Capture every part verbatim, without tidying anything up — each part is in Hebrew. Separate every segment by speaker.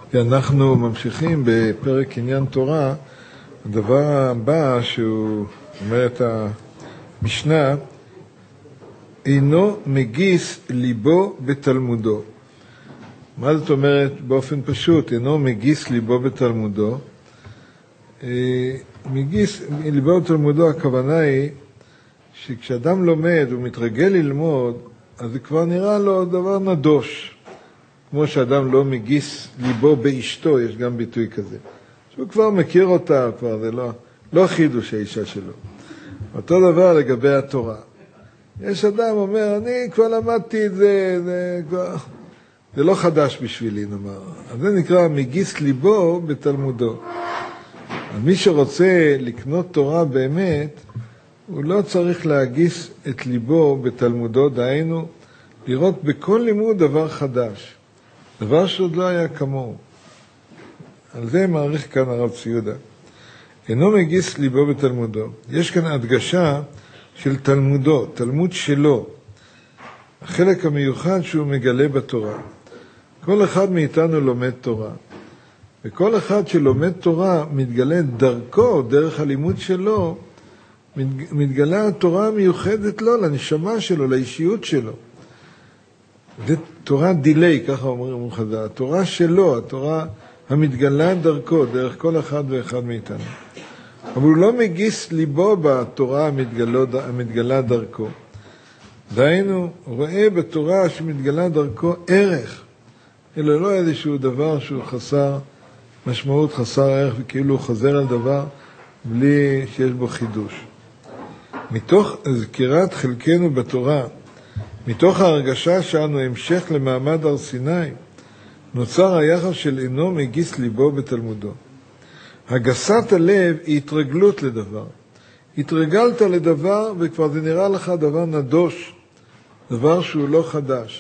Speaker 1: אנחנו ממשיכים בפרק עניין תורה. הדבר הבא שהוא אומר את המשנה, אינו מגיס ליבו בתלמודו. מה זאת אומרת באופן פשוט? אינו מגיס ליבו בתלמודו. מגיס ליבו בתלמודו, הכוונה היא שכשאדם לומד ומתרגל ללמוד, אז זה כבר נראה לו דבר נדוש. כמו שאדם לא מגיס ליבו באשתו, יש גם ביטוי כזה. שהוא כבר מכיר אותה, כבר זה לא, לא חידוש האישה שלו. אותו דבר לגבי התורה. יש אדם אומר, אני כבר למדתי את זה, זה כבר... זה לא חדש בשבילי, נאמר. אז זה נקרא מגיס ליבו בתלמודו. מי שרוצה לקנות תורה באמת, הוא לא צריך להגיס את ליבו בתלמודו, דהיינו, לראות בכל לימוד דבר חדש. דבר שעוד לא היה כמוהו. על זה מעריך כאן הרב ציודה. אינו מגיס ליבו בתלמודו. יש כאן הדגשה של תלמודו, תלמוד שלו. החלק המיוחד שהוא מגלה בתורה. כל אחד מאיתנו לומד תורה. וכל אחד שלומד תורה מתגלה דרכו, דרך הלימוד שלו, מתגלה התורה המיוחדת לו, לנשמה שלו, לאישיות שלו. זה תורה דילי, ככה אומרים חז"ל. התורה שלו, התורה המתגלה דרכו, דרך כל אחד ואחד מאיתנו. אבל הוא לא מגיס ליבו בתורה המתגלה, המתגלה דרכו. דהיינו, הוא רואה בתורה שמתגלה דרכו ערך, אלא לא איזשהו דבר שהוא חסר משמעות, חסר ערך, וכאילו הוא חוזר על דבר בלי שיש בו חידוש. מתוך זכירת חלקנו בתורה, מתוך ההרגשה שאנו המשך למעמד הר סיני, נוצר היחס של אינו מגיס ליבו בתלמודו. הגסת הלב היא התרגלות לדבר. התרגלת לדבר וכבר זה נראה לך דבר נדוש, דבר שהוא לא חדש.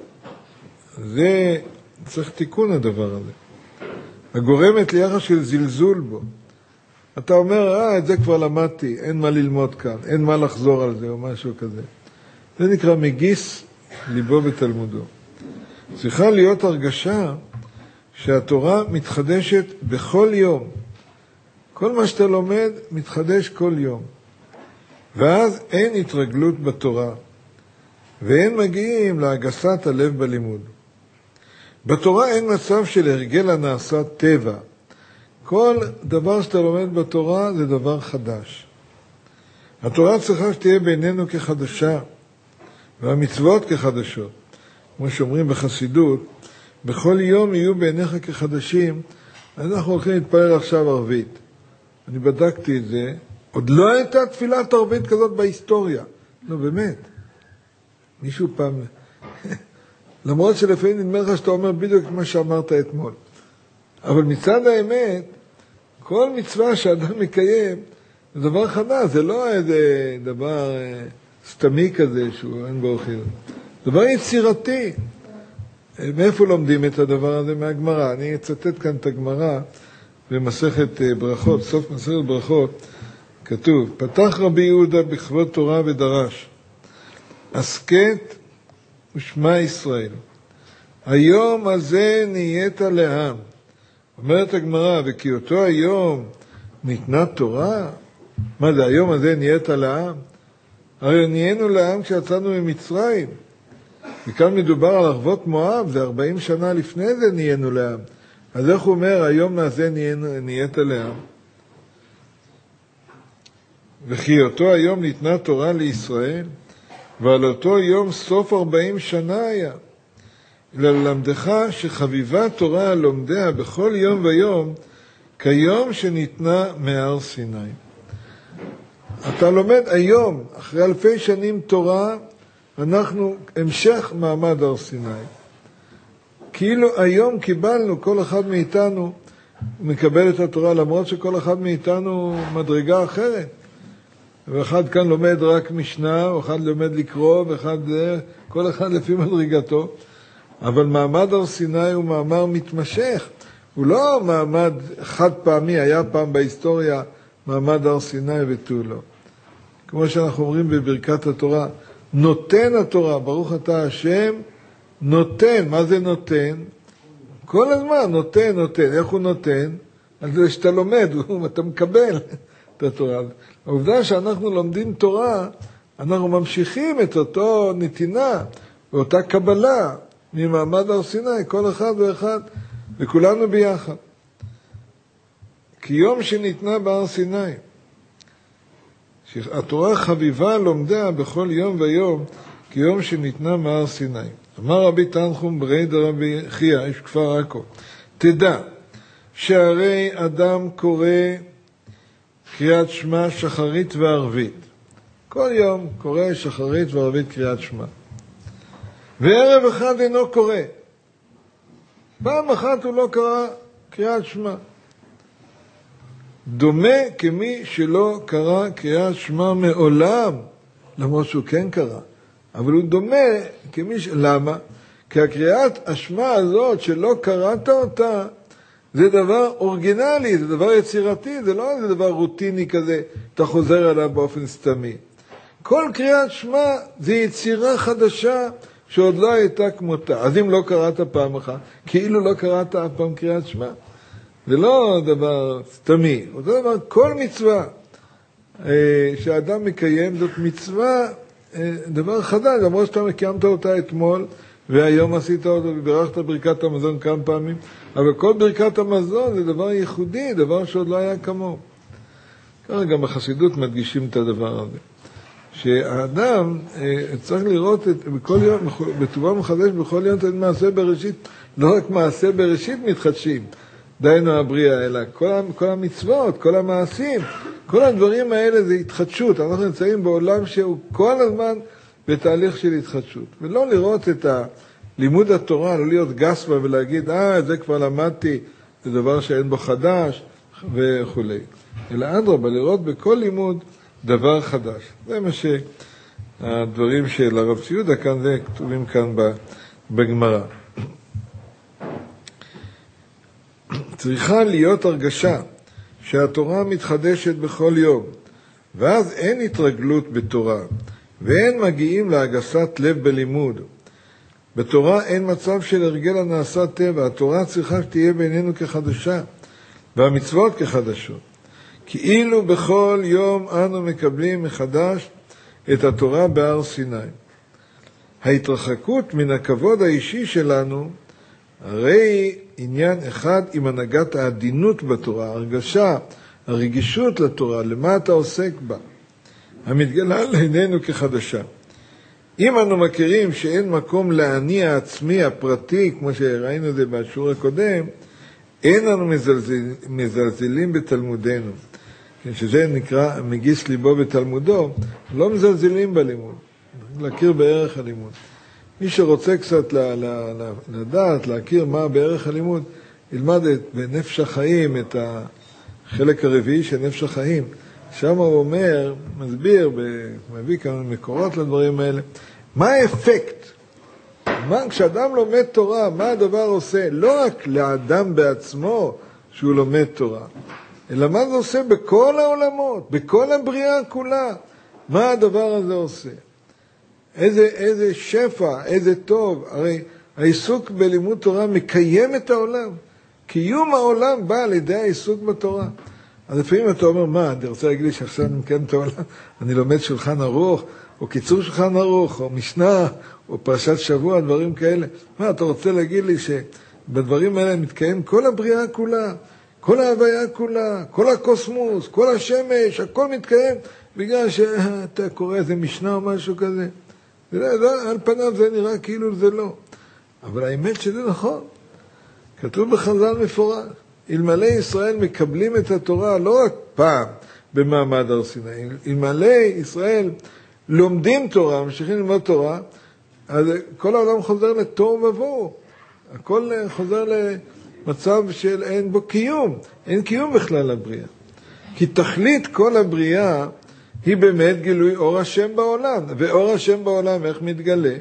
Speaker 1: זה צריך תיקון הדבר הזה. הגורמת ליחס של זלזול בו. אתה אומר, אה, את זה כבר למדתי, אין מה ללמוד כאן, אין מה לחזור על זה או משהו כזה. זה נקרא מגיס ליבו בתלמודו. צריכה להיות הרגשה שהתורה מתחדשת בכל יום. כל מה שאתה לומד מתחדש כל יום. ואז אין התרגלות בתורה, ואין מגיעים להגסת הלב בלימוד. בתורה אין מצב של הרגל הנעשה טבע. כל דבר שאתה לומד בתורה זה דבר חדש. התורה צריכה שתהיה בינינו כחדשה, והמצוות כחדשות. כמו שאומרים בחסידות, בכל יום יהיו בעיניך כחדשים. אנחנו הולכים להתפלל עכשיו ערבית. אני בדקתי את זה. עוד לא הייתה תפילת ערבית כזאת בהיסטוריה. לא, באמת. מישהו פעם... למרות שלפעמים נדמה לך שאתה אומר בדיוק מה שאמרת אתמול. אבל מצד האמת, כל מצווה שאדם מקיים, זה דבר חדש. זה לא איזה דבר סתמי כזה שהוא אין בו חיוב. דבר יצירתי. מאיפה לומדים את הדבר הזה? מהגמרא. אני אצטט כאן את הגמרא במסכת ברכות, סוף מסכת ברכות, כתוב, פתח רבי יהודה בכבוד תורה ודרש, הסקט ושמע ישראל, היום הזה נהיית לעם. אומרת הגמרא, וכי אותו היום ניתנה תורה? מה זה, היום הזה נהיית לעם? הרי נהיינו לעם כשיצאנו ממצרים. וכאן מדובר על ערבות מואב, זה ארבעים שנה לפני זה נהיינו לעם. אז איך הוא אומר, היום הזה נהיית לעם? וכי אותו היום ניתנה תורה לישראל, ועל אותו יום סוף ארבעים שנה היה. ללמדך שחביבה תורה לומדיה בכל יום ויום, כיום שניתנה מהר סיני. אתה לומד היום, אחרי אלפי שנים תורה, אנחנו המשך מעמד הר סיני. כאילו היום קיבלנו, כל אחד מאיתנו מקבל את התורה, למרות שכל אחד מאיתנו מדרגה אחרת. ואחד כאן לומד רק משנה, או אחד לומד לקרוא, ואחד, כל אחד לפי מדרגתו. אבל מעמד הר סיני הוא מאמר מתמשך. הוא לא מעמד חד פעמי, היה פעם בהיסטוריה מעמד הר סיני ותו לא. כמו שאנחנו אומרים בברכת התורה, נותן התורה, ברוך אתה השם, נותן. מה זה נותן? כל הזמן נותן, נותן. איך הוא נותן? על זה שאתה לומד, אתה מקבל את התורה. העובדה שאנחנו לומדים תורה, אנחנו ממשיכים את אותו נתינה, ואותה קבלה ממעמד הר סיני, כל אחד ואחד, וכולנו ביחד. כי יום שניתנה בהר סיני, התורה חביבה לומדה בכל יום ויום, כי יום שניתנה מהר סיני. אמר רבי תנחום ברי דרבי חייא, איש כפר עכו, תדע שהרי אדם קורא קריאת שמע שחרית וערבית. כל יום קורא שחרית וערבית קריאת שמע. וערב אחד אינו קורא. פעם אחת הוא לא קרא קריאת שמע. דומה כמי שלא קרא קריאת שמע מעולם, למרות שהוא כן קרא. אבל הוא דומה כמי ש... למה? כי הקריאת השמע הזאת שלא קראת אותה, זה דבר אורגינלי, זה דבר יצירתי, זה לא איזה דבר רוטיני כזה, אתה חוזר עליו באופן סתמי. כל קריאת שמע זה יצירה חדשה שעוד לא הייתה כמותה. אז אם לא קראת פעם אחת, כאילו לא קראת אף פעם קריאת שמע. זה לא דבר סתמי, זה דבר, כל מצווה אה, שהאדם מקיים, זאת מצווה, אה, דבר חדש, למרות שאתה קיימת אותה אתמול, והיום עשית אותו וברכת ברכת המזון כמה פעמים, אבל כל ברכת המזון זה דבר ייחודי, דבר שעוד לא היה כמוהו. ככה גם בחסידות מדגישים את הדבר הזה. שהאדם אה, צריך לראות את, בכל יום, בטובה מחדש בכל יום את מעשה בראשית, לא רק מעשה בראשית מתחדשים, דיינו הבריאה, אלא כל, כל המצוות, כל המעשים, כל הדברים האלה זה התחדשות. אנחנו נמצאים בעולם שהוא כל הזמן בתהליך של התחדשות. ולא לראות את לימוד התורה, לא להיות גס בה ולהגיד, אה, זה כבר למדתי, זה דבר שאין בו חדש וכו'. אלא אדרבה, לראות בכל לימוד דבר חדש. זה מה שהדברים של הרב ציודה כאן, זה כתובים כאן בגמרא. צריכה להיות הרגשה שהתורה מתחדשת בכל יום, ואז אין התרגלות בתורה, ואין מגיעים להגסת לב בלימוד. בתורה אין מצב של הרגל הנעשה טבע, התורה צריכה שתהיה בינינו כחדשה, והמצוות כחדשות. כאילו בכל יום אנו מקבלים מחדש את התורה בהר סיני. ההתרחקות מן הכבוד האישי שלנו, הרי עניין אחד עם הנהגת העדינות בתורה, הרגשה, הרגישות לתורה, למה אתה עוסק בה, המתגלה לעינינו כחדשה. אם אנו מכירים שאין מקום להניע עצמי הפרטי, כמו שראינו את זה בשיעור הקודם, אין אנו מזלזל, מזלזלים בתלמודנו, שזה נקרא מגיס ליבו בתלמודו, לא מזלזלים בלימוד, להכיר בערך הלימוד. מי שרוצה קצת לדעת, להכיר מה בערך הלימוד, ילמד בנפש החיים, את החלק הרביעי של נפש החיים. שם הוא אומר, מסביר, מביא כמה מקורות לדברים האלה, מה האפקט? מה, כשאדם לומד תורה, מה הדבר עושה? לא רק לאדם בעצמו שהוא לומד תורה, אלא מה זה עושה בכל העולמות, בכל הבריאה כולה. מה הדבר הזה עושה? איזה, איזה שפע, איזה טוב. הרי העיסוק בלימוד תורה מקיים את העולם. קיום העולם בא על ידי העיסוק בתורה. אז לפעמים אתה אומר, מה, אני רוצה להגיד לי שעכשיו אני מקיים את העולם, אני לומד שולחן ערוך, או קיצור שולחן ערוך, או משנה, או פרשת שבוע, דברים כאלה. מה, אתה רוצה להגיד לי שבדברים האלה מתקיים כל הבריאה כולה, כל ההוויה כולה, כל הקוסמוס, כל השמש, הכל מתקיים, בגלל שאתה קורא איזה משנה או משהו כזה. זה לא, על פניו זה נראה כאילו זה לא. אבל האמת שזה נכון. כתוב בחז"ל מפורש. אלמלא ישראל מקבלים את התורה לא רק פעם במעמד הר סיני, אלמלא ישראל לומדים תורה, ממשיכים ללמוד תורה, אז כל העולם חוזר לתוהו ובוהו. הכל חוזר למצב של אין בו קיום. אין קיום בכלל לבריאה. כי תכלית כל הבריאה היא באמת גילוי אור השם בעולם. ואור השם בעולם איך מתגלה?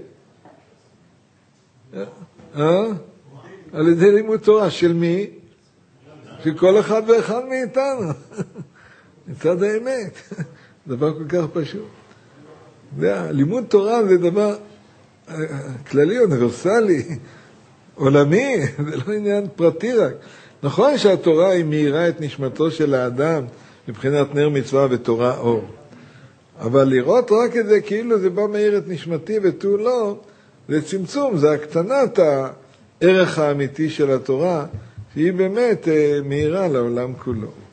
Speaker 1: אה? על ידי לימוד תורה. של מי? של כל אחד ואחד מאיתנו. מצד האמת. דבר כל כך פשוט. לימוד תורה זה דבר כללי, אוניברסלי. עולמי, זה לא עניין פרטי רק. נכון שהתורה היא מאירה את נשמתו של האדם מבחינת נר מצווה ותורה אור. אבל לראות רק את זה כאילו זה בא מאיר את נשמתי ותו לא, זה צמצום, זה הקטנת הערך האמיתי של התורה, שהיא באמת מאירה לעולם כולו.